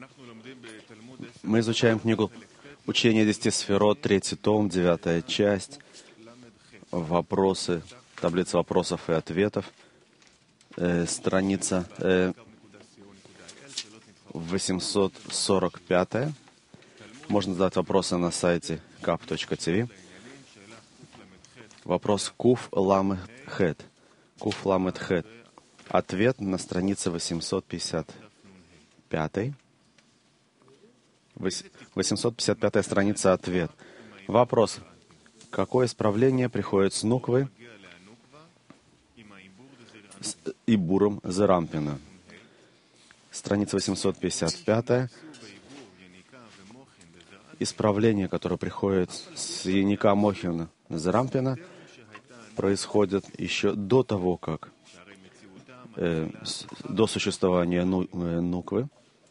Мы изучаем книгу «Учение 10 сферот», 3 том, 9 часть, вопросы, таблица вопросов и ответов, страница 845. Можно задать вопросы на сайте kaf.tv. Вопрос Куф Ламет Хет. Куф Ламет Хет. Ответ на странице 855. 855 страница ответ. Вопрос. Какое исправление приходит с нуквы с ибуром Зерампина? Страница 855. Исправление, которое приходит с яника Мохина Зерампина, происходит еще до того, как до существования нуквы.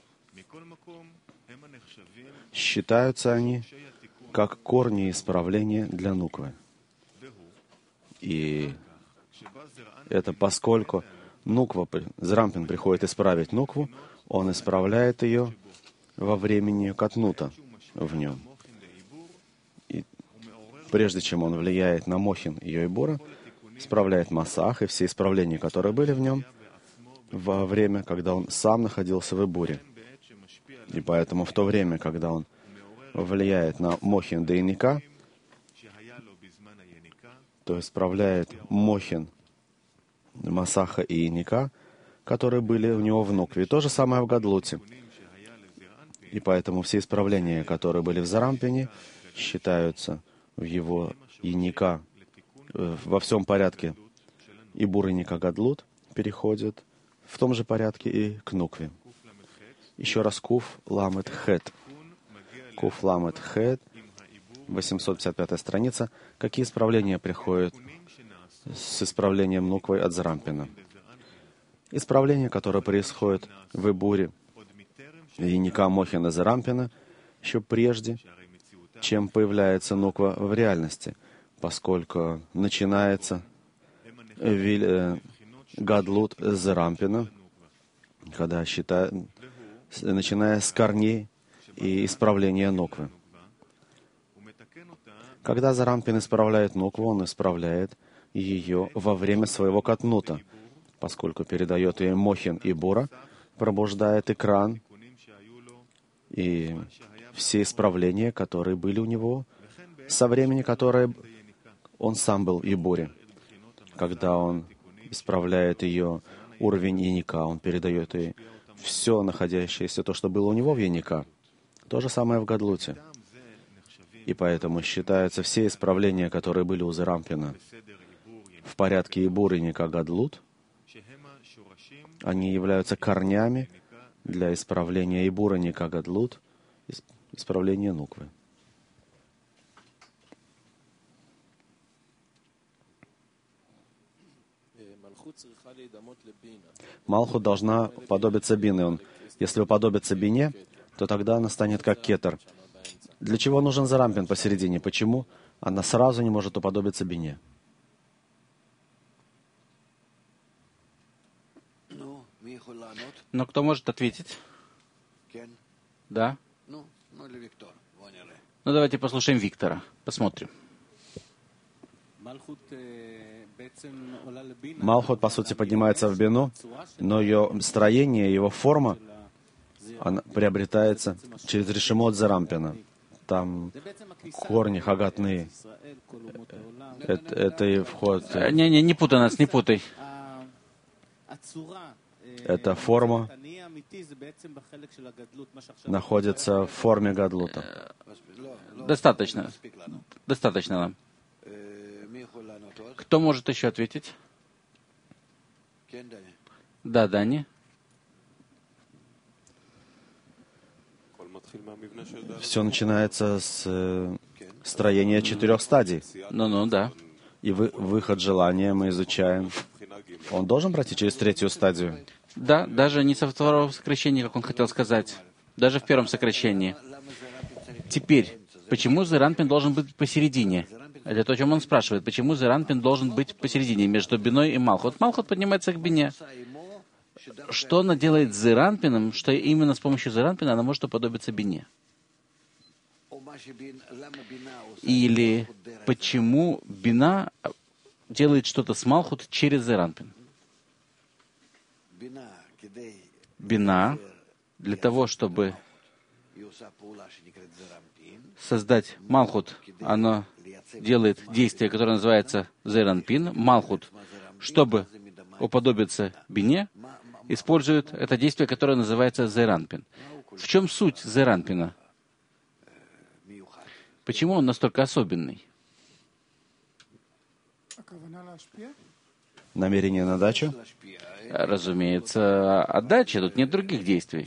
Считаются они как корни исправления для нуквы. И это поскольку нуква, Зерампин приходит исправить нукву, он исправляет ее во времени катнута в нем. И прежде чем он влияет на Мохин и Йойбура, исправляет Масах и все исправления, которые были в нем, во время, когда он сам находился в Ибуре. И поэтому в то время, когда он влияет на Мохин до Яника, то исправляет Мохин, Масаха и Яника, которые были у него в нукве. И то же самое в Гадлуте. И поэтому все исправления, которые были в Зарампине, считаются в его Яника во всем порядке. Ибур Яника Гадлут переходит в том же порядке и к нукве. Еще раз Куф Ламет Хет. Куф Ламет Хет, 855 страница. Какие исправления приходят с исправлением нуквы от Зарампина? Исправления, которые происходят в Ибуре Яника Мохина Зарампина, еще прежде, чем появляется нуква в реальности, поскольку начинается Гадлут Зарампина, когда начиная с корней и исправления нуквы. Когда Зарампин исправляет нукву, он исправляет ее во время своего катнута, поскольку передает ей Мохин и Бура, пробуждает экран и все исправления, которые были у него со времени, которое он сам был в Ибуре. Когда он исправляет ее уровень Яника, он передает ей все находящееся, то, что было у него в Яника. То же самое в Гадлуте. И поэтому считаются все исправления, которые были у Зерампина в порядке Ибур Яника Гадлут, они являются корнями для исправления Ибур Яника Гадлут, исправления нуквы. Малхут должна уподобиться бине. Если уподобится бине, то тогда она станет как кетер. Для чего нужен Зарампин посередине? Почему она сразу не может уподобиться бине? Но кто может ответить? Да? Ну, давайте послушаем Виктора. Посмотрим. Малхут, по сути, поднимается в бину, но ее строение, его форма, она приобретается через решемот Зарампина. Там корни хагатные. Это и вход... Не путай нас, не путай. Эта форма находится в форме Гадлута. Достаточно. Достаточно нам. Кто может еще ответить? Да, Дани. Все начинается с строения 4 стадий. Ну, да. И выход желания мы изучаем. Он должен пройти через 3 стадию? Да, даже не со второго сокращения, как он хотел сказать. Даже в первом сокращении. Теперь, почему Зерампин должен быть посередине? Это то, о чем он спрашивает. Почему Зерампин должен быть посередине, между биной и Малхут? Малхут поднимается к бине. что она делает с Зеранпином, что именно с помощью Зеранпина она может уподобиться бине? Или почему бина делает что-то с Малхут через Зеранпин? Бина для того, чтобы создать Малхут, она делает действие, которое называется Зеранпин. Малхут, чтобы уподобиться бине, использует это действие, которое называется Зеранпин. В чем суть Зеранпина? Почему он настолько особенный? Намерение на дачу? Разумеется, отдача. Тут нет других действий.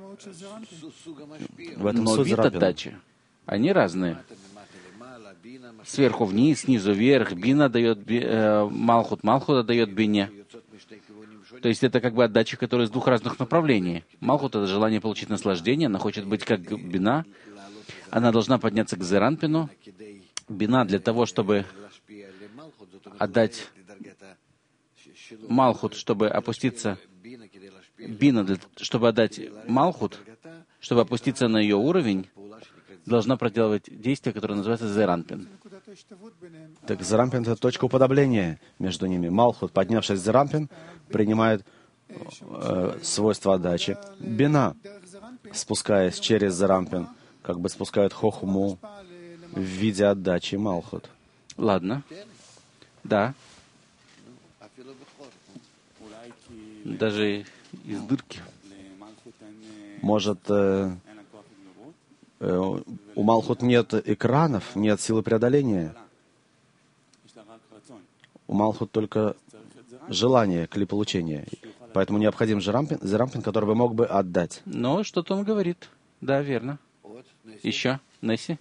В этом Но суть вид Зеранпина. отдачи, они разные. Сверху вниз, снизу вверх. Бина дает Малхут, Малхут отдает бине. То есть это как бы отдача, которая из двух разных направлений. Малхут — это желание получить наслаждение, она хочет быть как бина. Она должна подняться к Зеранпину. Бина для того, чтобы отдать Малхут, чтобы опуститься, бина, чтобы отдать Малхут, чтобы опуститься на ее уровень, должна проделывать действие, которое называется Зеранпин. Так Зеранпин — это точка уподобления между ними. Малхут, поднявшись в Зеранпин, принимает свойства отдачи. Бина, спускаясь через Зеранпин, как бы спускает хохму в виде отдачи Малхут. Ладно. Да. Даже из дырки. Может, у Малхут нет экранов, нет силы преодоления. У Малхут только желание клиполучения. Поэтому необходим Зеранпин, который бы мог бы отдать. Но что-то он говорит. Да, верно. Еще? Несси?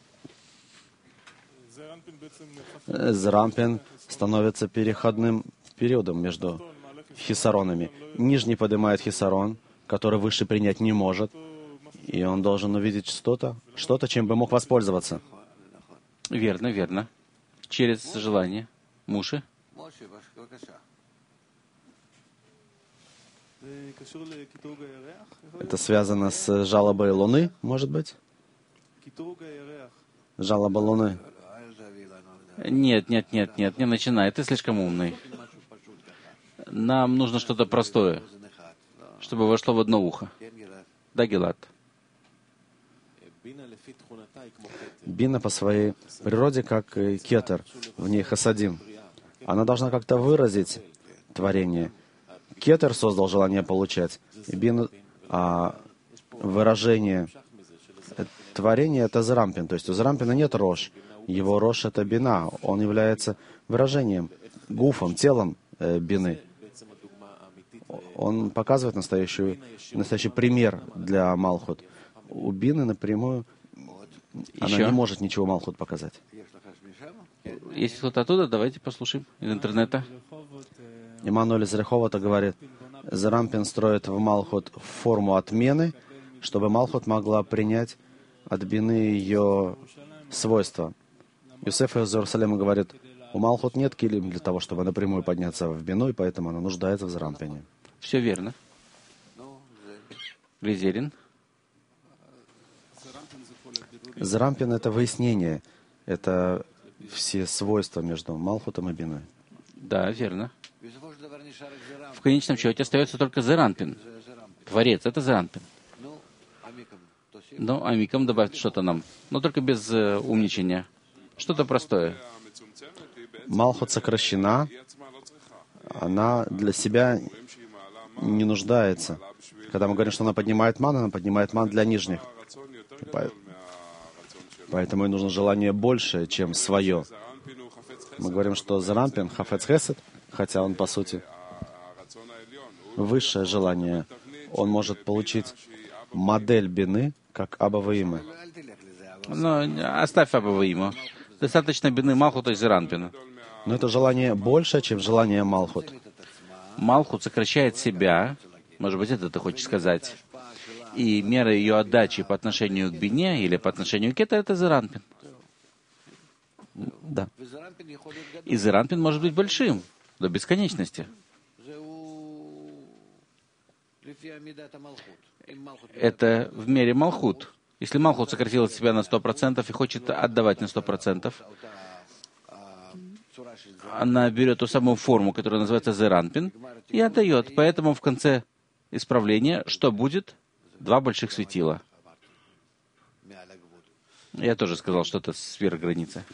Зеранпин становится переходным периодом между хисаронами. Нижний поднимает хисарон, который выше принять не может, и он должен увидеть что-то, чем бы мог воспользоваться. Верно, верно. Через желание. Муши? Это связано с жалобой Луны, может быть? Жалоба Луны. Нет, не начинай. Ты слишком умный. Нам нужно что-то простое, чтобы вошло в одно ухо. Да, Гилад? Бина по своей природе как кетер, в ней хасадим. Она должна как-то выразить творение. Кетер создал желание получать. И бина, выражение творения — это Зеранпин. То есть у Зеранпина нет рош. Его рош — это бина. Он является выражением, гуфом, телом бины. Он показывает настоящий пример для Малхут. У бины напрямую она не может ничего Малхут показать. Если кто-то оттуда, давайте послушаем из интернета. Иммануэль из Реховата говорит, Зеранпин строит в Малхут форму отмены, чтобы Малхут могла принять от бины ее свойства. Юсеф из Иерусалима говорит, у Малхут нет килим для того, чтобы напрямую подняться в бину, и поэтому она нуждается в Зеранпине. Все верно. Лизерин. Зеранпин — это выяснение, это все свойства между Малхутом и биной. Да, верно. В конечном счете остается только Зеранпин. Творец — это Зеранпин. Ну, амиком добавить что-то нам, но только без умничания. Что-то простое. Малхут сокращена, она для себя не нуждается. Когда мы говорим, что она поднимает ман для нижних. Поэтому ей нужно желание больше, чем свое. Мы говорим, что Зеранпин — хафец хесед, хотя он, по сути, высшее желание. Он может получить модель бины, как Аба Ваима. Но оставь Аба Ваима. Достаточно бины Малхута и Зеранпина. Но это желание больше, чем желание Малхут. Малхут сокращает себя, может быть, это ты хочешь сказать, и мера ее отдачи по отношению к бине или по отношению к это Зеранпин. Да. И Зеранпин может быть большим, до бесконечности. Это в мере Малхут. Если Малхут сократила себя на 100% и хочет отдавать на 100%, она берет ту самую форму, которая называется Зеранпин, и отдает. Поэтому в конце исправления что будет? 2 больших светила. Я тоже сказал что-то сверх границы.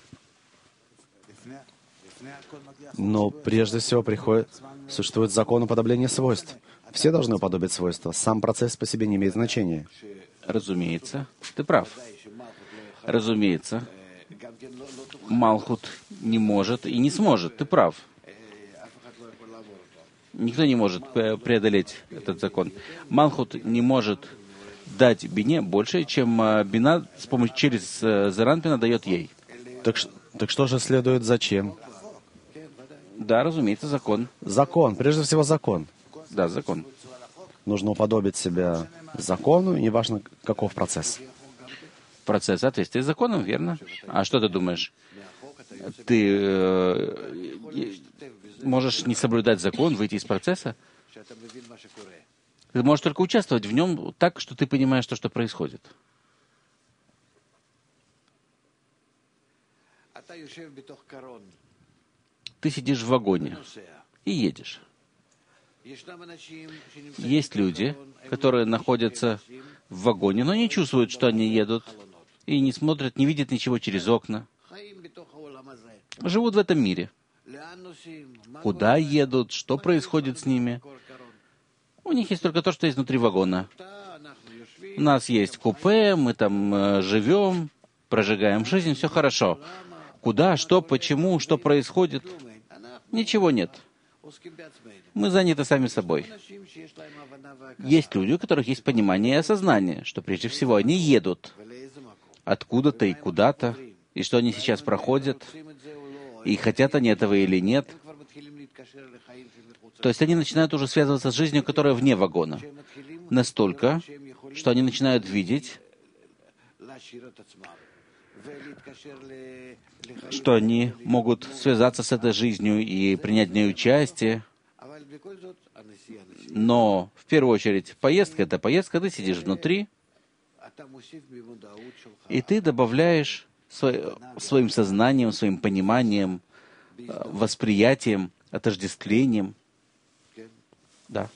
Но прежде всего существует закон уподобления свойств. Все должны уподобить свойства. Сам процесс по себе не имеет значения. Разумеется, ты прав. Разумеется, Малхут не может и не сможет. Ты прав. Никто не может преодолеть этот закон. Малхут не может дать Бине больше, чем Бина через Зеранпина дает ей. Так что же следует зачем? Да, разумеется, закон. Закон. Прежде всего закон. Да, закон. Нужно уподобить себя закону, неважно, каков процесс. Процесс соответствия с законом, верно? А что ты думаешь? Ты можешь не соблюдать закон, выйти из процесса? Ты можешь только участвовать в нем так, что ты понимаешь то, что происходит. Ты сидишь в вагоне и едешь. Есть люди, которые находятся в вагоне, но не чувствуют, что они едут, и не смотрят, не видят ничего через окна. Живут в этом мире. Куда едут, что происходит с ними? У них есть только то, что есть внутри вагона. У нас есть купе, мы там живем, прожигаем жизнь, все хорошо. Куда, что, почему, что происходит? Ничего нет. Мы заняты сами собой. Есть люди, у которых есть понимание и осознание, что прежде всего они едут откуда-то и куда-то, и что они сейчас проходят, и хотят они этого или нет. То есть они начинают уже связываться с жизнью, которая вне вагона. Настолько, что они начинают видеть, что они могут связаться с этой жизнью и принять в ней участие. Но, в первую очередь, поездка — это поездка, ты сидишь внутри, и ты добавляешь своим сознанием, своим пониманием, восприятием, отождествлением. Да.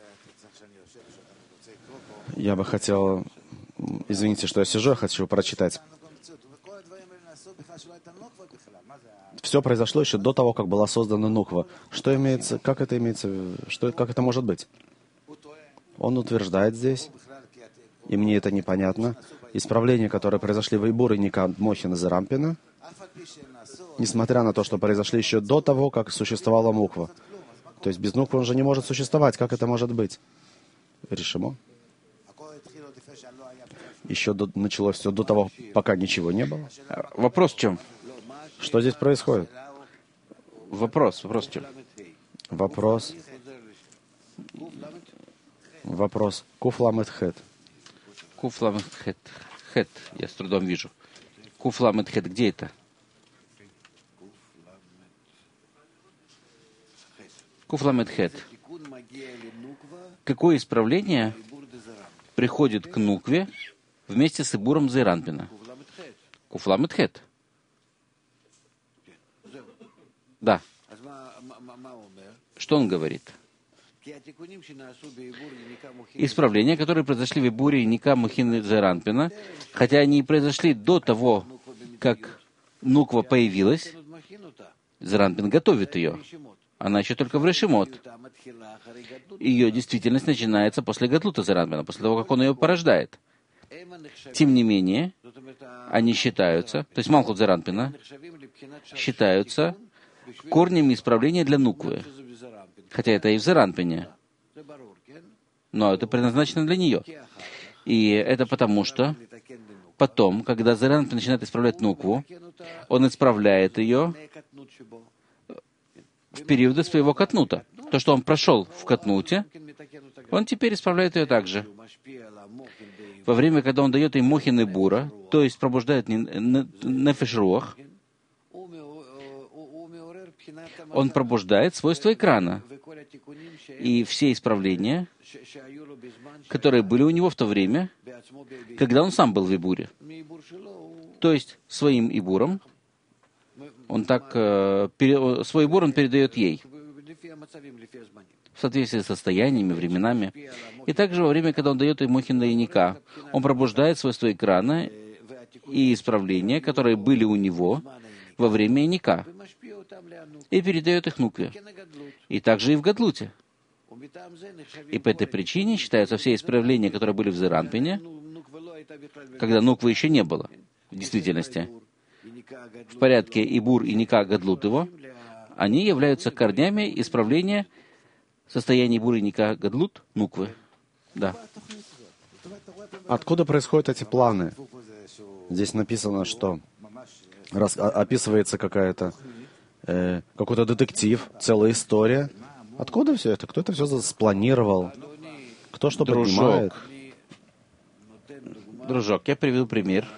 Я бы хотел... Извините, что я сижу, я хочу прочитать. Все произошло еще до того, как была создана Нуква. Что имеется, как это имеется, как это может быть? Он утверждает здесь, и мне это непонятно, исправления, которые произошли в Эйбуре, Ника, Мохина, Зеранпина, несмотря на то, что произошли еще до того, как существовала Нуква. То есть без Нуквы он же не может существовать. Как это может быть? Решимо. Еще началось все до того, пока ничего не было. Вопрос в чем? Что здесь происходит? Вопрос в чем? Вопрос. Куфламет хет. Куфламет хет. Хет. Я с трудом вижу. Куфламет хет. Где это? Куфламет хет. Какое исправление приходит к Нукве вместе с Эйбуром Зеранпина? Куфламет хет. Да. Что он говорит? Исправления, которые произошли в Эйбуре и Ника, Мохин, Зеранпина, хотя они и произошли до того, как Нуква появилась, Зеранпин готовит ее. Она еще только в Решимот. Ее действительность начинается после Гатлута Зеранпина, после того, как он ее порождает. Тем не менее, они считаются, то есть Малхут Зеранпина, считаются корнем исправления для Нуквы. Хотя это и в Зеранпине. Но это предназначено для нее. И это потому, что потом, когда Зеранпин начинает исправлять Нукву, он исправляет ее в периоды своего катнута. То, что он прошел в катнуте, он теперь исправляет ее также. Во время, когда он дает ей Мохин и Бура, то есть пробуждает Нефеш Руах, он пробуждает свойства экрана. И все исправления, которые были у него в то время, когда он сам был в Ибуре. То есть своим Ибуром, он так, свой Ибур он передает ей в соответствии с состояниями, временами. И также во время, когда он дает ей мохин двойника, он пробуждает свойства экрана и исправления, которые были у него во время иника, и передает их нукве. И также и в Гадлуте. И по этой причине считаются все исправления, которые были в Зеранпине, когда нуквы еще не было, в действительности. В порядке Ибур и Ника Гадлут его, они являются корнями исправления состояния Ибур и Ника Гадлут нуквы. Да. Откуда происходят эти планы? Здесь написано, что описывается какой-то детектив, целая история. Откуда все это? Кто это все спланировал? Кто что поднимает? Дружок, я приведу пример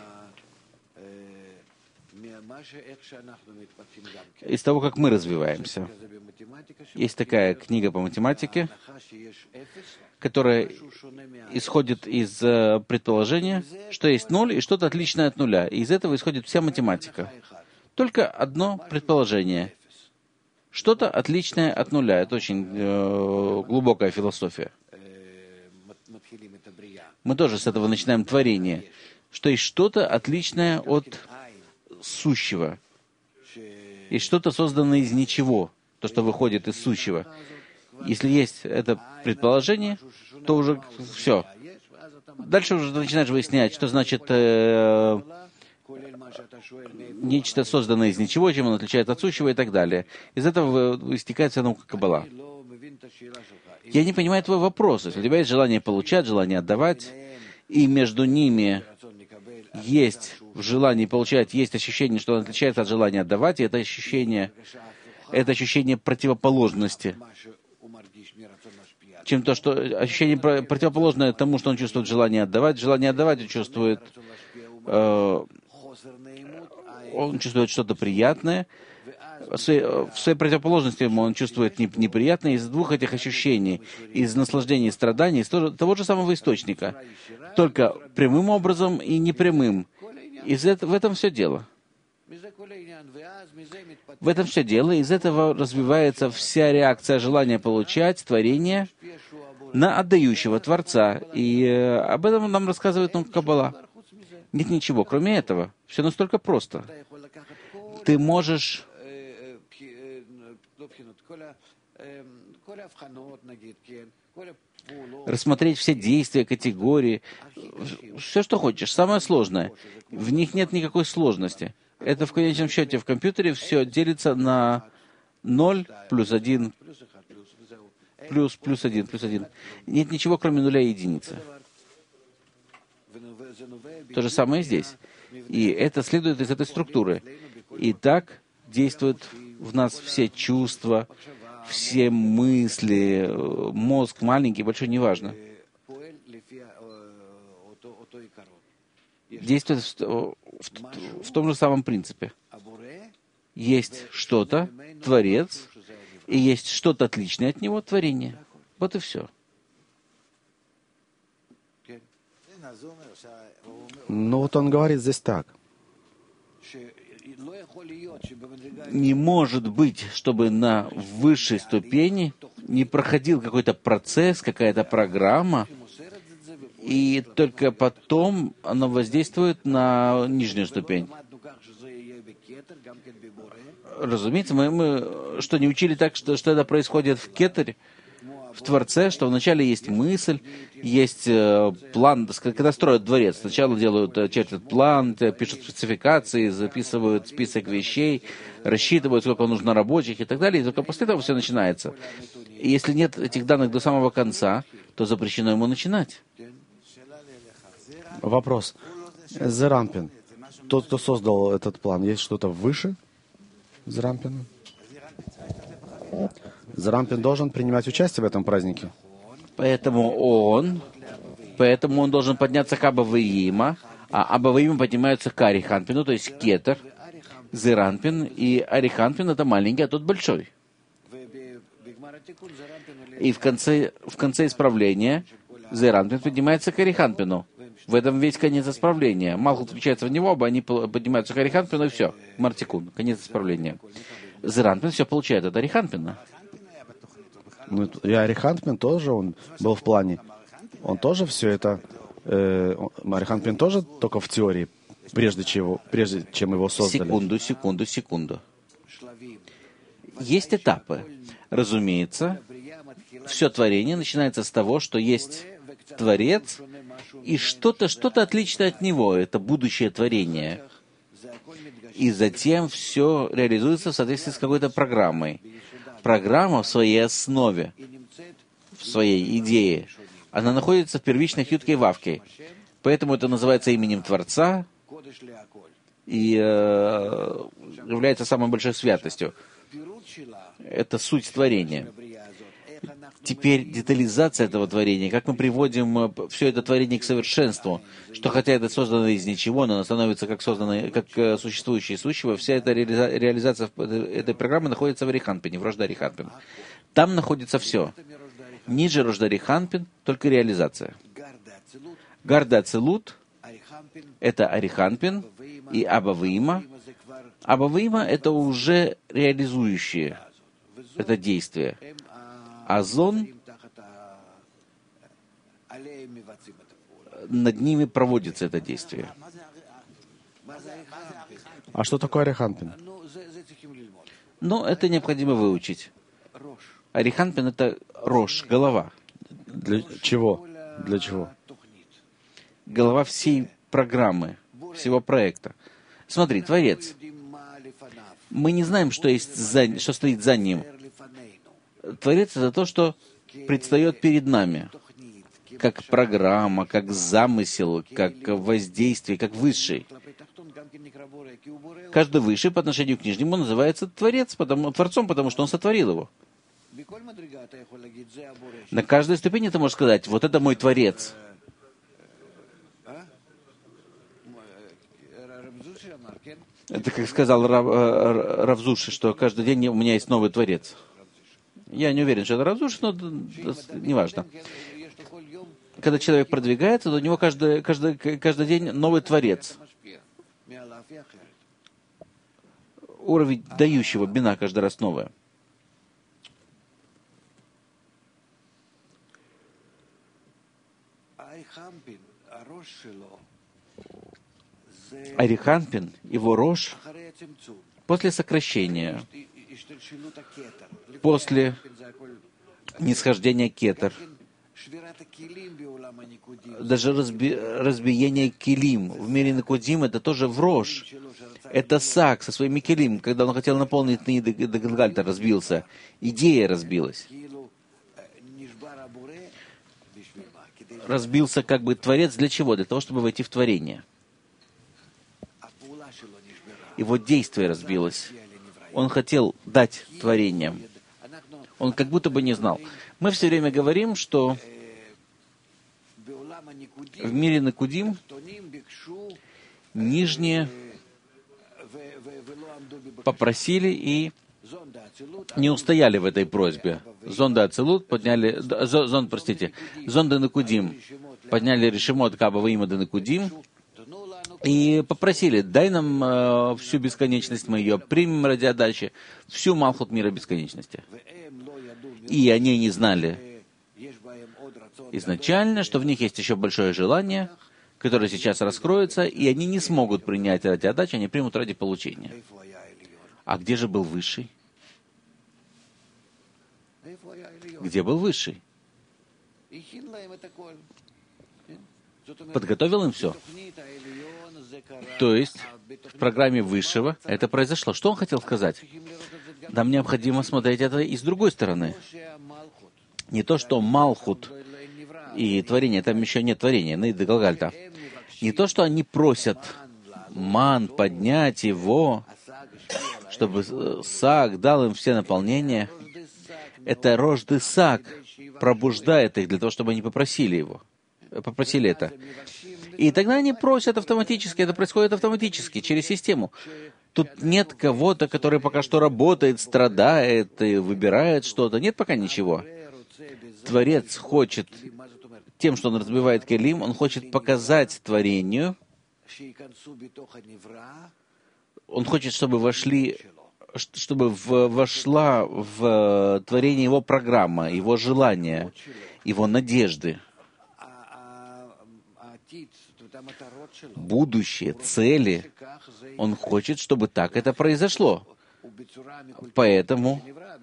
из того, как мы развиваемся. Есть такая книга по математике, которая исходит из предположения, что есть ноль и что-то отличное от нуля. И из этого исходит вся математика. Только одно предположение. Что-то отличное от нуля. Это очень глубокая философия. Мы тоже с этого начинаем творение. Что есть что-то отличное от сущего. И что-то созданное из ничего. То, что выходит из сущего. Если есть это предположение, то уже все. Дальше уже начинаешь выяснять, что значит нечто созданное из ничего, чем он отличается от сущего и так далее. Из этого истекает вся наука Каббала. Я не понимаю твой вопрос. Если у тебя есть желание получать, желание отдавать, и между ними есть в желании получать, есть ощущение, что он отличается от желания отдавать, и это ощущение противоположности, чем то, что ощущение противоположное тому, что он чувствует желание отдавать он чувствует что-то приятное. В своей противоположности ему он чувствует неприятное из двух этих ощущений, из наслаждения и страданий, из того же самого источника, только прямым образом и непрямым. В этом все дело. В этом все дело, из этого развивается вся реакция желания получать творение на отдающего Творца. И об этом нам рассказывает Каббала. Нет ничего, кроме этого. Все настолько просто. Ты можешь рассмотреть все действия, категории, все, что хочешь, самое сложное. В них нет никакой сложности. Это в конечном счете в компьютере все делится на 0 плюс 1, плюс 1, плюс 1. Нет ничего, кроме нуля и единицы. То же самое и здесь. И это следует из этой структуры. И так действуют в нас все чувства, все мысли, мозг маленький, большой, неважно. Действует в том же самом принципе. Есть что-то, Творец, и есть что-то отличное от него, творение. Вот и все. Ну вот он говорит здесь так. Не может быть, чтобы на высшей ступени не проходил какой-то процесс, какая-то программа, и только потом она воздействует на нижнюю ступень. Разумеется, мы что, не учили так, что это происходит в Кетере, в Творце, что вначале есть мысль, есть план, когда строят дворец, сначала чертят план, пишут спецификации, записывают список вещей, рассчитывают, сколько нужно рабочих и так далее, и только после этого все начинается. И если нет этих данных до самого конца, то запрещено ему начинать. Вопрос. Зеранпин, тот, кто создал этот план, есть что-то выше Зеранпина? Зеранпин должен принимать участие в этом празднике. Поэтому он должен подняться к Абаваима, а Абаваима поднимаются к Ариханпину, то есть Кетер, Зеранпин, и Ариханпин — это маленький, а тот большой. И в конце исправления Зеранпин поднимается к Ариханпину. В этом весь конец исправления. Малхут включается в него, оба они поднимаются к Ариханпину, и все. Мартикун. Конец исправления. Зеранпин все получает от Ариханпина. Ну, и Ариханпин тоже, он был в плане. Он тоже все это... Ариханпин тоже только в теории, прежде чем его создали. Секунду. Есть этапы. Разумеется, все творение начинается с того, что есть Творец, и что-то отличное от него, это будущее творение. И затем все реализуется в соответствии с какой-то программой. Программа в своей основе, в своей идее, она находится в первичных ютке и вавке. Поэтому это называется именем Творца и является самой большой святостью. Это суть творения. Теперь детализация этого творения, как мы приводим все это творение к совершенству, что хотя это создано из ничего, но оно становится как существующее из сущего, вся эта реализация этой программы находится в Ариханпине, в Рожда Ариханпин. Там находится все. Ниже Рожда Ариханпин только реализация. Гарда Ацилут — это Ариханпин и Аба Виима. Аба Виима — это уже реализующее это действие. А Зон, над ними проводится это действие. А что такое Ариханпин? Ну, это необходимо выучить. Ариханпин — это Рош, голова. Для чего? Для чего? Голова всей программы, всего проекта. Смотри, Творец. Мы не знаем, что стоит за ним. Творец — это то, что предстает перед нами, как программа, как замысел, как воздействие, как высший. Каждый высший по отношению к нижнему называется Творцом, потому что он сотворил его. На каждой ступени ты можешь сказать: вот это мой Творец. Это как сказал Рав Зуши, что каждый день у меня есть новый Творец. Я не уверен, что это Рав Зуши, но неважно. Когда человек продвигается, то у него каждый день новый Творец. Уровень дающего бина каждый раз новое. Ариханпин, его Рош, после сокращения, после нисхождения кетер, даже разбиение килим в мире Никудим, это тоже в Рош. Это Сак со своими килим, когда он хотел наполнить Ниды до Галгальта, разбился. Идея разбилась. Разбился как бы Творец для чего? Для того, чтобы войти в творение. Его действие разбилось. Он хотел дать творениям. Он как будто бы не знал. Мы все время говорим, что в мире Никудим нижние попросили и не устояли в этой просьбе. Зонда Ацилут подняли... Зонда Никудим подняли решимот Каба Виима до Никудим и попросили: дай нам всю бесконечность, мы ее примем ради отдачи, всю Малхут мира бесконечности. И они не знали изначально, что в них есть еще большое желание, которое сейчас раскроется, и они не смогут принять ради отдачи, они примут ради получения. А где же был Высший? Где был Высший? Подготовил им все. То есть в программе Высшего это произошло. Что он хотел сказать? Нам необходимо смотреть это и с другой стороны. Не то, что Малхут и творение, там еще нет творения, Ниды Галгальта. Не то, что они просят ман поднять его, чтобы Сак дал им все наполнения. Это Рожды Сак пробуждает их для того, чтобы они попросили его. Попросили это. И тогда они просят автоматически, это происходит автоматически, через систему. Тут нет кого-то, который пока что работает, страдает и выбирает что-то. Нет пока ничего. Творец хочет, тем, что он разбивает келим, он хочет показать творению, он хочет, чтобы вошла в творение его программа, его желания, его надежды, будущее, цели. Он хочет, чтобы так это произошло. Поэтому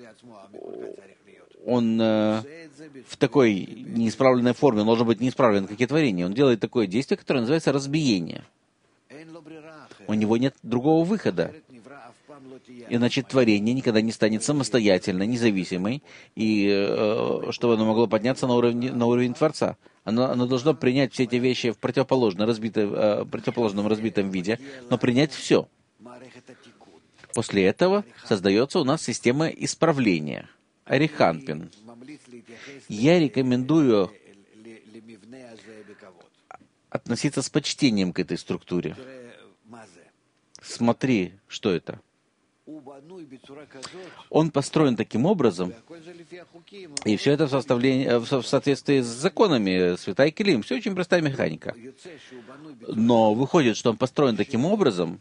он в такой неисправленной форме, он должен быть неисправлен, как и творение. Он делает такое действие, которое называется разбиение. У него нет другого выхода. Иначе творение никогда не станет самостоятельной, независимой, и чтобы оно могло подняться на уровень Творца. Оно должно принять все эти вещи в противоположном разбитом виде, но принять все. После этого создается у нас система исправления. Ариханпин. Я рекомендую относиться с почтением к этой структуре. Смотри, что это. Он построен таким образом, и все это в соответствии с законами Святой Келим. Все очень простая механика. Но выходит, что он построен таким образом,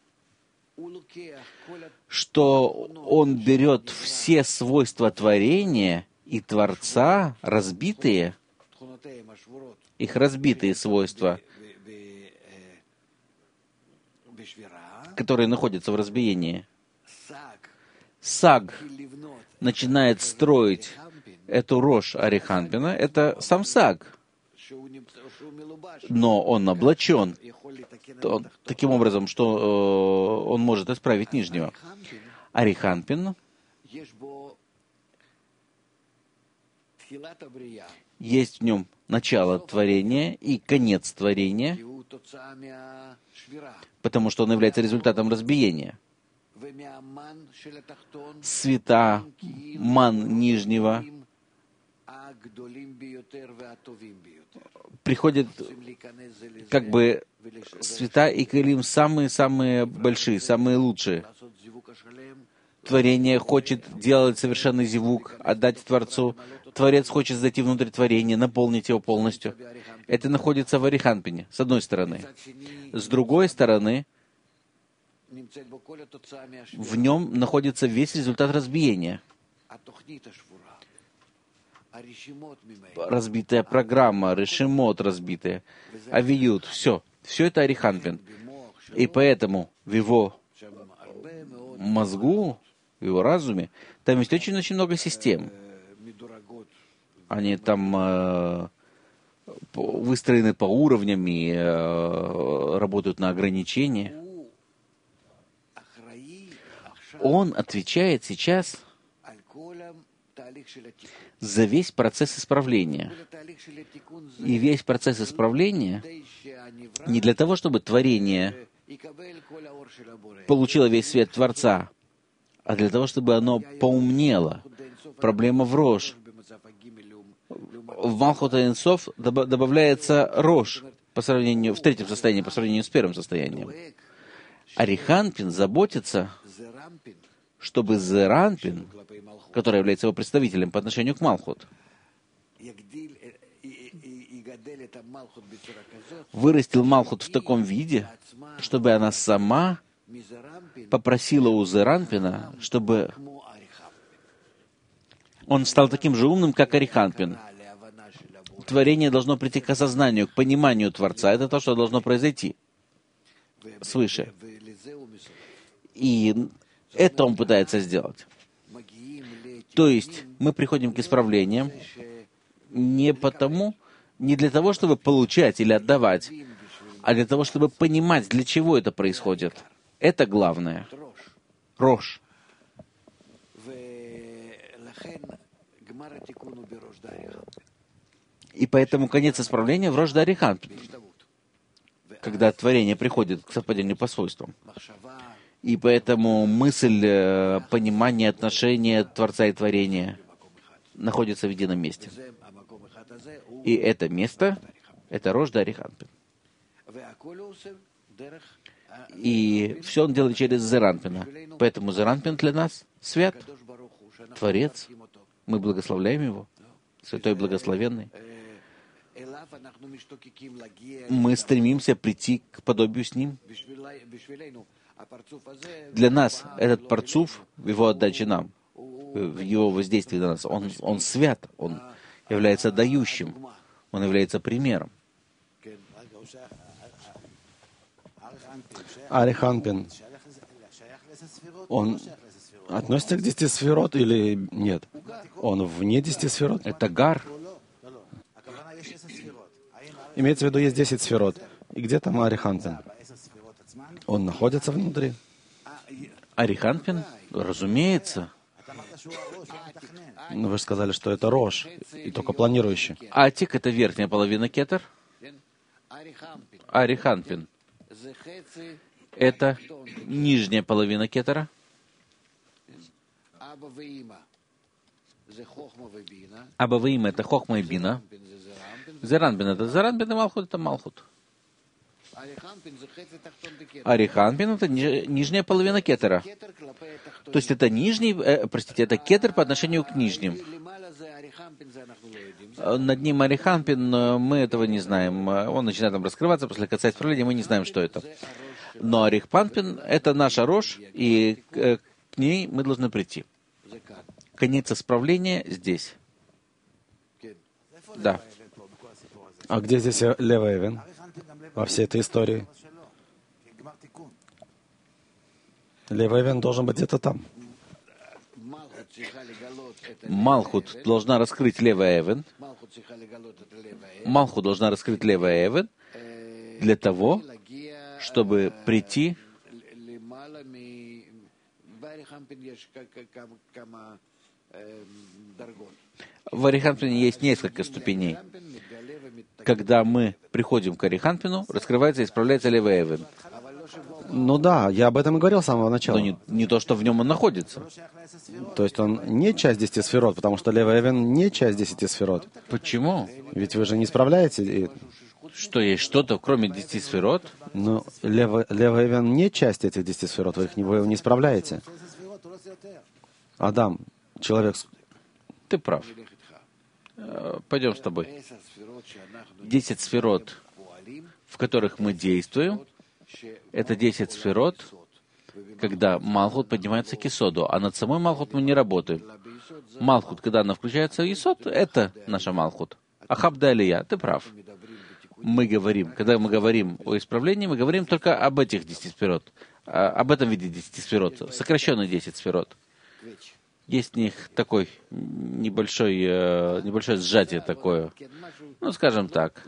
что он берет все свойства творения и Творца, разбитые, их разбитые свойства, которые находятся в разбиении. Саг начинает строить эту рожь Ариханпина, это сам Саг. Но он облачен таким образом, что он может исправить нижнего. Ариханпин есть в нем начало творения и конец творения, потому что он является результатом разбиения. Света, ман нижнего приходят как бы света и келим самые-самые большие, самые лучшие. Творение хочет делать совершенный зивук, отдать Творцу. Творец хочет зайти внутрь творения, наполнить его полностью. Это находится в Ариханпине, с одной стороны. С другой стороны, в нем находится весь результат разбиения. Разбитая программа, решимот разбитая, авиют, все. Все это Ариханпин. И поэтому в его мозгу, в его разуме, там есть очень-очень много систем. Они там выстроены по уровням и работают на ограничения. Он отвечает сейчас за весь процесс исправления. И весь процесс исправления не для того, чтобы творение получило весь свет Творца, а для того, чтобы оно поумнело. Проблема в рожь. В Малхут Эйн Соф добавляется рожь в третьем состоянии по сравнению с первым состоянием. Ариханпин заботится, чтобы Зеранпин, который является его представителем по отношению к Малхут, вырастил Малхут в таком виде, чтобы она сама попросила у Зеранпина, чтобы он стал таким же умным, как Ариханпин. Творение должно прийти к осознанию, к пониманию Творца. Это то, что должно произойти свыше. И это он пытается сделать. То есть мы приходим к исправлениям не для того, чтобы получать или отдавать, а для того, чтобы понимать, для чего это происходит. Это главное. Рожь. И поэтому конец исправления в рожь Ариханпин, когда творение приходит к совпадению по свойствам. И поэтому мысль, понимание, отношения Творца и творения находится в едином месте. И это место — это рожь Ариханпин. И все он делает через Зеранпина. Поэтому Зеранпин для нас свят, Творец. Мы благословляем его, Святой Благословенный. Мы стремимся прийти к подобию с ним. Для нас этот парцуф, в его отдаче нам, в его воздействии на нас, он свят, он является дающим, он является примером. Ариханпин, он относится к 10 сферот или нет? Он вне 10 сферот? Это Гар. Имеется в виду, есть 10 сферот. И где там Ариханпин? Он находится внутри? Ариханпин, разумеется. Но вы же сказали, что это Рош, и только планирующий. Атик — это верхняя половина Кетер. Ариханпин — это нижняя половина Кетера. Абаваим — это Хохма и Бина. Зеранпин — это Зеранпин, и Малхут — это Малхут. Ариханпин — это нижняя половина Кетера. То есть это это Кетер по отношению к нижним. Над ним Ариханпин, мы этого не знаем. Он начинает там раскрываться после конца исправления, мы не знаем, что это. Но Ариханпин — это наша рожь, и к ней мы должны прийти. Конец исправления здесь. Да. А где здесь Лев-Эвен во всей этой истории? Лев-Эвен должен быть где-то там. Малхут должна раскрыть Лев-Эвен. Малхут должна раскрыть Лев-Эвен для того, чтобы прийти. В Ариханпине есть несколько ступеней. Когда мы приходим к Ариханпину, раскрывается и исправляется Лев-Эвен. Ну да, я об этом и говорил с самого начала. Но не то, что в нем он находится. То есть он не часть 10 сферот, потому что Лев-Эвен не часть 10 сферот. Почему? Ведь вы же не справляете. Что есть что-то, кроме 10 сферот? Но Лев-Эвен не часть этих 10 сферот, вы не справляете. Адам, человек... Ты прав. Пойдем с тобой. 10 сферот, в которых мы действуем, это 10 сферот, когда Малхут поднимается к Исоду, а над самой Малхут мы не работаем. Малхут, когда она включается в Исод, это наша Малхут. Ахабда Алия, ты прав. Когда мы говорим о исправлении, мы говорим только об этих 10 сферот, об этом виде 10 сферот, сокращенных 10 сферот. Есть в них такой небольшое сжатие такое. Ну, скажем так.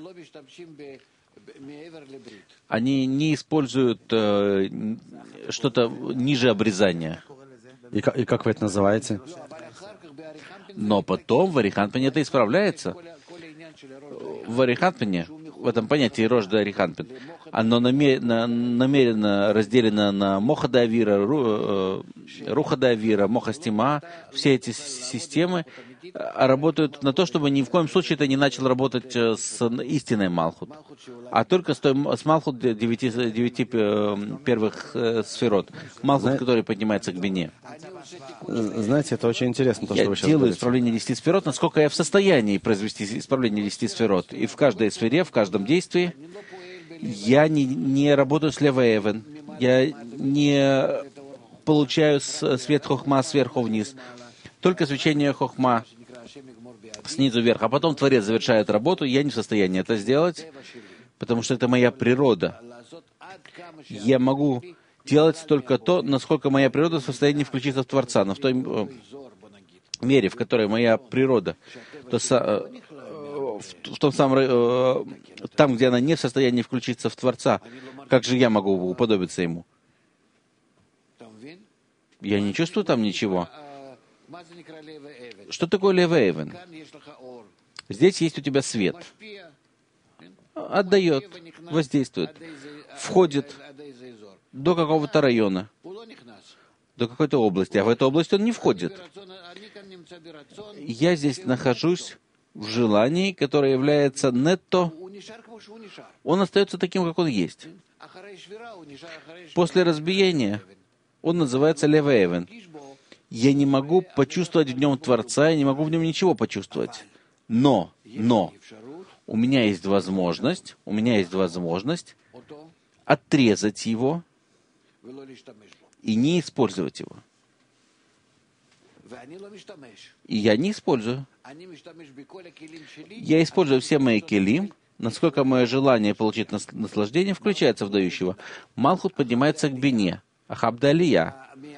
Они не используют что-то ниже обрезания. И как вы это называете? Но потом в Ариханпине это исправляется. В Ариханпине, в этом понятии Рожда Ариханпин, оно намеренно разделено на Моха де Авира, Руха де Авира, Моха Стима. Все эти системы работают на то, чтобы ни в коем случае это не начал работать с истинной Малхут, а только с Малхут 9 первых сферот. Малхут, который поднимается к Бине. Знаете, это очень интересно, то, что вы сейчас делаю говорите. исправление 10 сферот, насколько я в состоянии произвести исправление 10 сферот. И в каждой сфере, в каждом действии я не работаю с Лев-Эвен. Я не получаю свет Хохма сверху вниз. Только свечение Хохма снизу вверх. А потом Творец завершает работу. Я не в состоянии это сделать, потому что это моя природа. Я могу делать только то, насколько моя природа в состоянии включиться в Творца. Но в той мере, в которой моя природа, в том самом, там, где она не в состоянии включиться в Творца, как же я могу уподобиться Ему? Я не чувствую там ничего. Что такое Лев-Эвен? Здесь есть у тебя свет. Отдает, воздействует, входит до какого-то района, до какой-то области, а в эту область он не входит. Я здесь нахожусь в желании, которое является нетто он остается таким, как он есть. После разбиения он называется Левейвен. Я не могу почувствовать в нем Творца, я не могу в нем ничего почувствовать. Но у меня есть возможность отрезать его и не использовать его. И я не использую. Я использую все мои келим, насколько мое желание получить наслаждение включается в дающего. Малхут поднимается к бине, ахабдалия.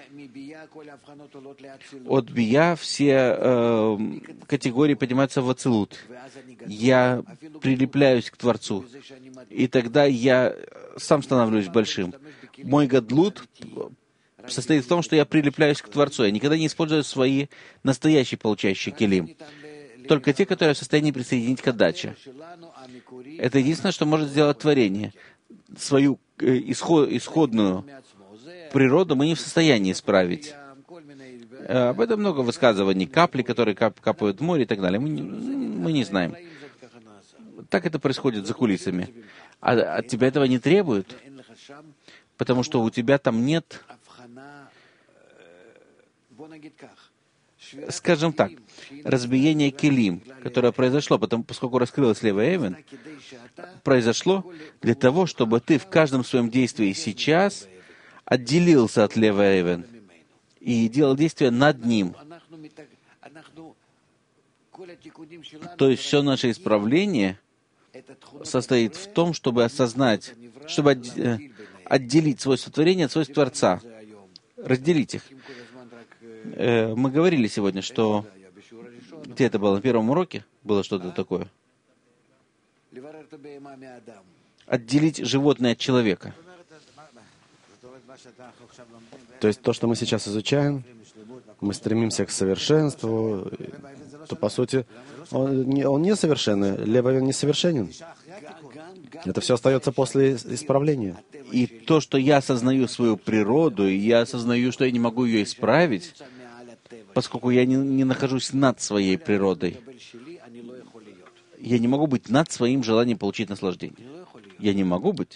От бия все категории поднимаются в ацилут. Я прилепляюсь к Творцу, и тогда я сам становлюсь большим. Мой гадлут состоит в том, что я прилепляюсь к Творцу. Я никогда не использую свои настоящие получающие келим. Только те, которые в состоянии присоединить к отдаче. Это единственное, что может сделать творение. Свою исходную природу мы не в состоянии исправить. Об этом много высказываний. Капли, которые капают в море и так далее. Мы не знаем. Так это происходит за кулисами. А от тебя этого не требуют, потому что у тебя там нет, скажем так, разбиение келим, которое произошло, поскольку раскрылась Лева Эвен, произошло для того, чтобы ты в каждом своем действии сейчас отделился от Лева Эвен и делал действие над ним. То есть все наше исправление состоит в том, чтобы осознать, чтобы отделить свойства творения от свойств Творца, разделить их. Мы говорили сегодня, что... Где это было? На первом уроке было что-то такое? Отделить животное от человека. То есть то, что мы сейчас изучаем, мы стремимся к совершенству, то, по сути, он несовершенный, Левовен несовершенен. Это все остается после исправления. И то, что я осознаю свою природу, и я осознаю, что я не могу ее исправить, поскольку я не нахожусь над своей природой, я не могу быть над своим желанием получить наслаждение. Я не могу быть.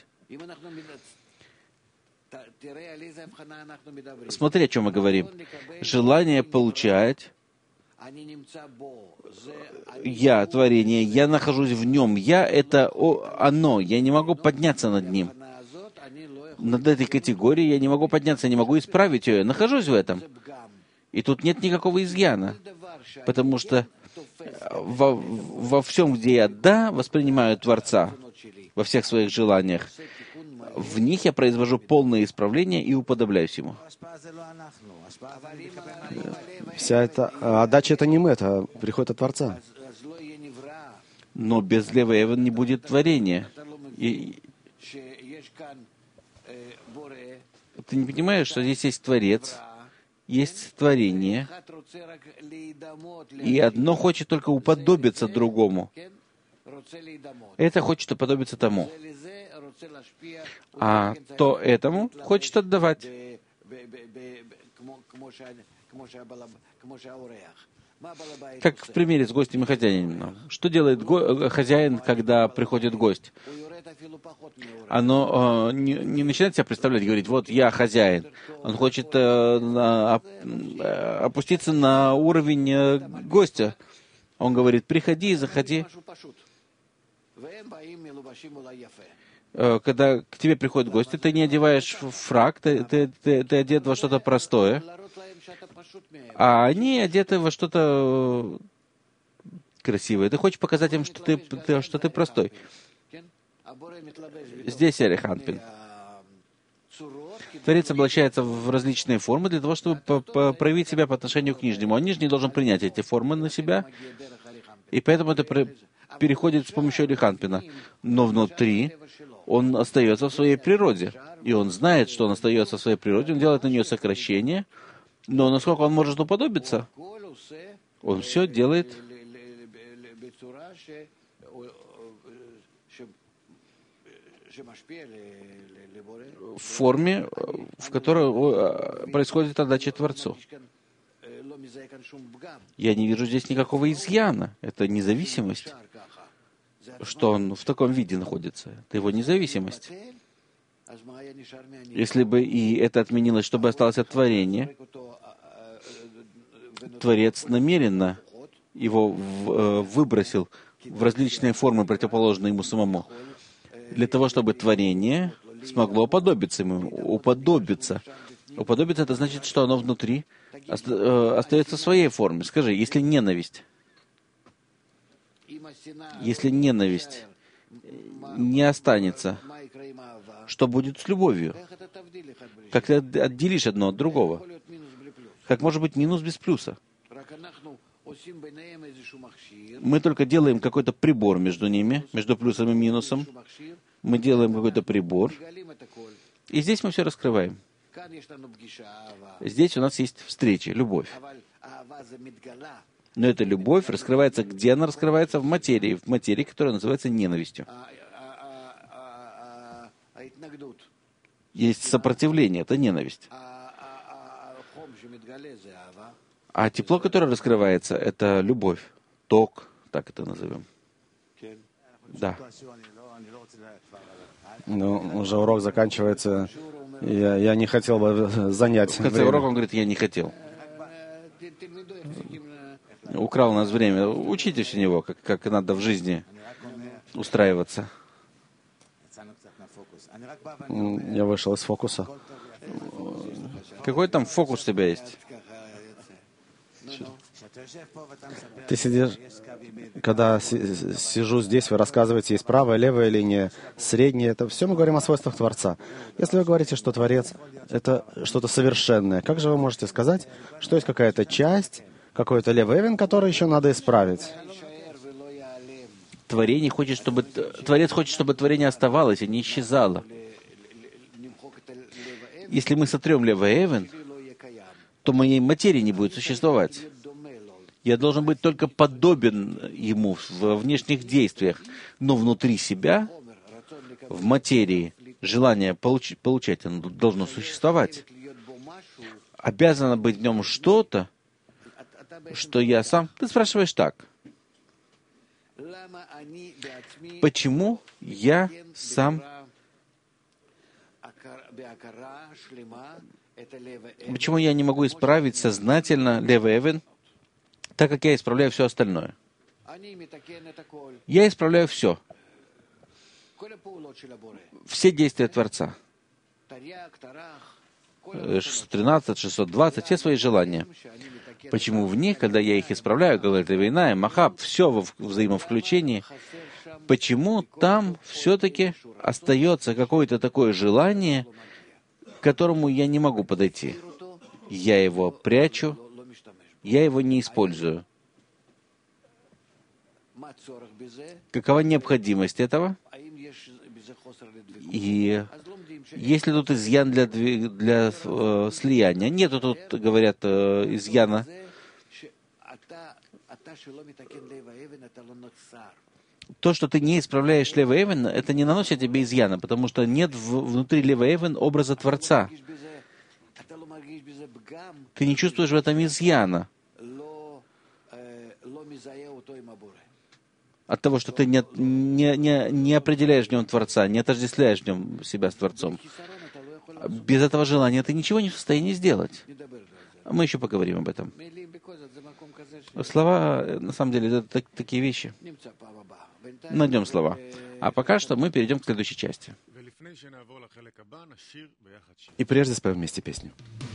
Смотри, о чем мы говорим. Желание получать. Я, творение, я нахожусь в нем. Я — это оно. Я не могу подняться над ним. Над этой категорией я не могу подняться, не могу исправить ее. Я нахожусь в этом. И тут нет никакого изъяна. Потому что во всем, где я воспринимаю Творца, во всех своих желаниях, в них я произвожу полное исправление и уподобляюсь ему. Вся эта отдача — это не мы, это приходит от Творца. Но без Лева Эвен не будет творения. И ты не понимаешь, что здесь есть Творец, есть творение, и одно хочет только уподобиться другому. Это хочет уподобиться тому. А то этому хочет отдавать. Как в примере с гостем и хозяином. Что делает хозяин, когда приходит гость? Оно не начинает себя представлять, говорить, вот я хозяин. Он хочет опуститься на уровень гостя. Он говорит, приходи, заходи. Когда к тебе приходят гости, ты не одеваешь фрак, ты одет во что-то простое, а они одеты во что-то красивое. Ты хочешь показать им, что ты простой. Здесь Ариханпин. Творец облачается в различные формы для того, чтобы проявить себя по отношению к нижнему. А нижний должен принять эти формы на себя, и поэтому это переходит с помощью Ариханпина. Но внутри он остается в своей природе. И он знает, что он остается в своей природе, он делает на нее сокращение, но насколько он может уподобиться, он все делает в форме, в которой происходит отдача Творцу. Я не вижу здесь никакого изъяна. Это независимость. что он в таком виде находится. Это его независимость. Если бы и это отменилось, чтобы осталось от творения, Творец намеренно его выбросил в различные формы, противоположные ему самому, для того, чтобы творение смогло уподобиться ему. Уподобиться. Уподобиться — это значит, что оно внутри остается в своей форме. Скажи, если ненависть не останется, что будет с любовью? Как ты отделишь одно от другого? Как может быть минус без плюса? Мы только делаем какой-то прибор между ними, между плюсом и минусом. Мы делаем какой-то прибор, и здесь мы все раскрываем. Здесь у нас есть встреча, любовь. Но эта любовь раскрывается, где она раскрывается? В материи, которая называется ненавистью. Есть сопротивление, это ненависть. А тепло, которое раскрывается, это любовь. Ток, так это назовем. Да. Ну, уже урок заканчивается. Я не хотел бы занять В конце время. урока он говорит, я не хотел. Украл у нас время. Учитесь у него, как надо в жизни устраиваться. Я вышел из фокуса. Какой там фокус у тебя есть? Ты сидишь, когда сижу здесь, вы рассказываете, есть правая, левая линия, средняя. Это все мы говорим о свойствах Творца. Если вы говорите, что Творец — это что-то совершенное, как же вы можете сказать, что есть какая-то часть, какой-то левый эвен, который еще надо исправить? Творец хочет, чтобы творение оставалось и не исчезало. Если мы сотрем левый эвен, то моей материи не будет существовать. Я должен быть только подобен ему в внешних действиях, но внутри себя, в материи, желание получать, оно должно существовать. Обязано быть в нем что-то, что я сам... Ты спрашиваешь так. Почему я сам... Почему я не могу исправить сознательно левый эвен, так как я исправляю все остальное? Я исправляю все. Все действия Творца. 613, 620, все свои желания. Почему в них, когда я их исправляю, говорит Равейна, Махаб, все во взаимовключении, почему там все-таки остается какое-то такое желание, к которому я не могу подойти? Я его прячу, я его не использую. Какова необходимость этого? И есть ли тут изъян для слияния? Нету тут, говорят, изъяна. То, что ты не исправляешь левый эвен, это не наносит тебе изъяна, потому что нет внутри левый эвен образа Творца. Ты не чувствуешь в этом изъяна. От того, что ты не определяешь в нем Творца, не отождествляешь в нем себя с Творцом. Без этого желания ты ничего не в состоянии сделать. Мы еще поговорим об этом. Слова, на самом деле, это такие вещи. Найдем слова. А пока что мы перейдем к следующей части. И прежде споем вместе песню.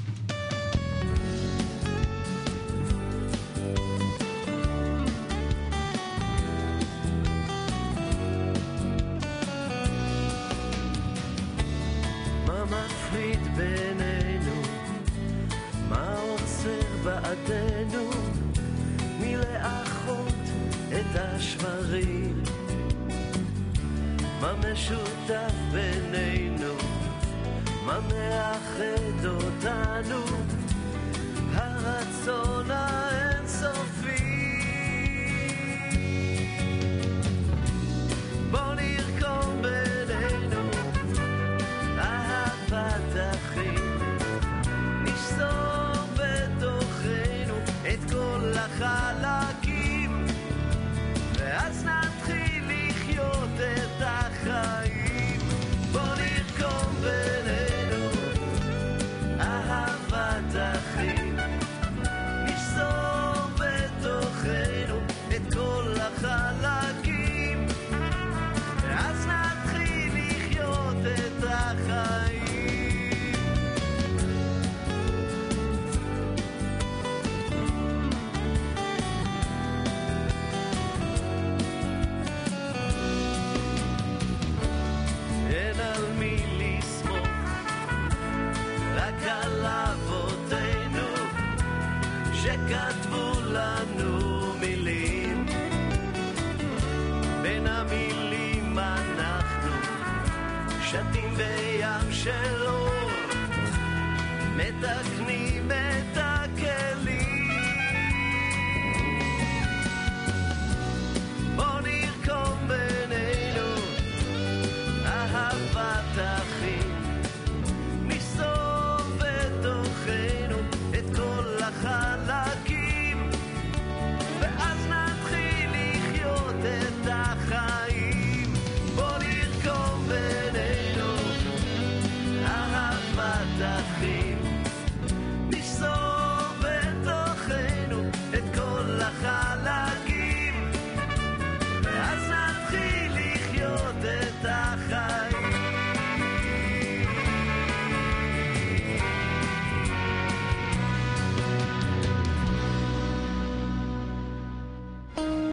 בינינו, מה עוצר בעדנו מלאחות את השברים? מה משותף בינינו, מה מאחד אותנו, הרצון האינסופי. בוא נרקום בינינו אהבת אחים, נשסור בתוכנו את כל החלקים, ואז נתחיל לחיות של אור מתקנים